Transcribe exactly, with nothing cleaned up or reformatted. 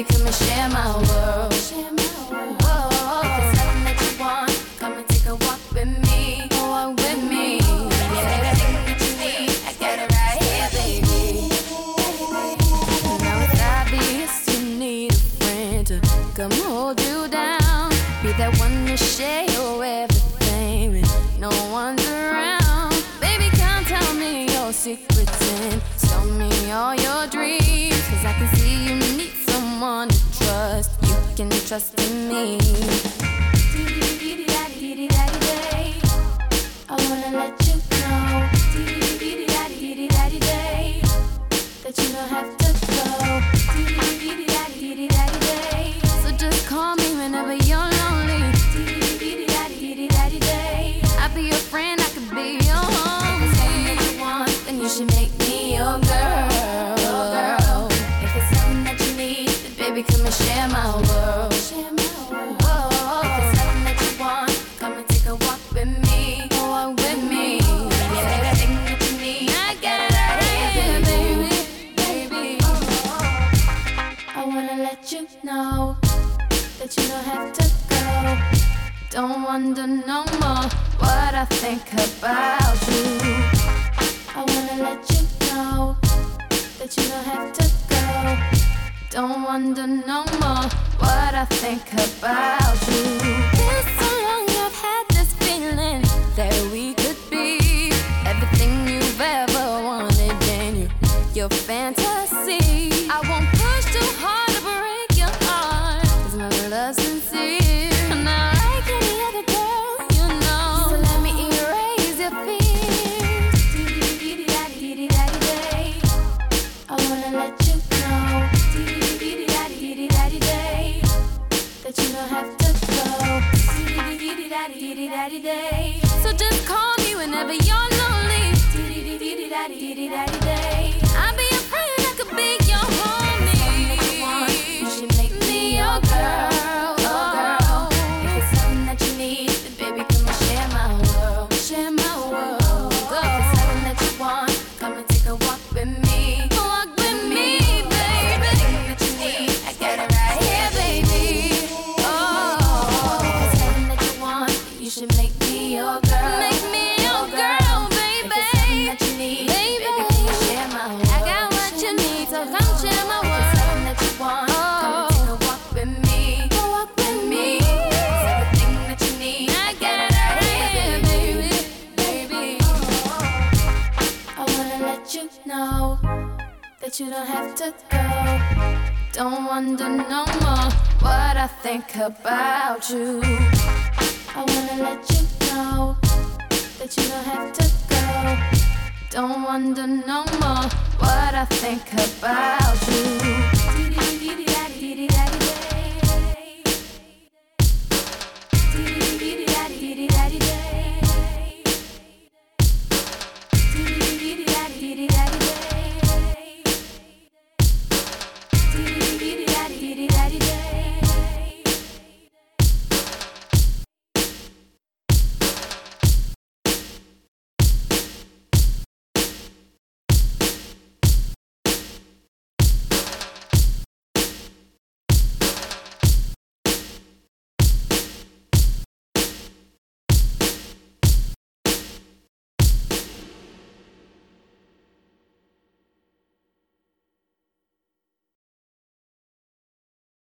baby, come and share my world. Whoa, if it's something that you want, come and take a walk with me. Walk with me. Yeah, everything that you need, I got it right here, baby. Now it's obvious you need a friend to come hold you down. Be that one to share your everything when no one's around. Baby, come tell me your secrets and tell me all your dreams. Cause I can see you need someone to trust. You can trust in me. I wanna let you know that you don't have to go. So just call me whenever you're lonely. I'll be your friend, I could be your homie. If it's something that you want, then you should make me your girl. If it's something that you need, then baby, come and share my world. Whoa, if it's something that you want, come and take a walk with me. Walk with me. Yeah, everything that you need, I got it right here, baby. Baby, I wanna let you know that you don't have to go. Don't wonder no more what I think about you. I wanna let you know that you don't have to go. Don't wonder no more what I think about you. It's so long I've had this feeling that we could be everything you've ever wanted in you, your fantasy. I won't push too hard to break your heart, cause my love's sincere. I'm not like any other girl, you know. So let me erase your fears. I wanna let you know that you don't have to go. So just call me whenever you're lonely. I'll be your friend, I could be your homie. If it's something that you want, you should make me your girl. Oh, if it's something that you need, then baby, come and share my world. Share my world. If it's something that you want, come and take a walk with me. Walk with me, baby. Everything that you need, I got it right here, baby. Oh, if it's something that you want, you should make me your girl. Make me your girl, baby. If it's something that you need, baby, come and share my world. I got what you need, so come share my world. If it's something that you want, come and take a walk with me. Walk with me. It's everything that you need, I got it right here, baby. Baby, I wanna let you know that you don't have to go. Don't wonder no more what I think about you. I wanna let you know that you don't have to go. Don't wonder no more what I think about you.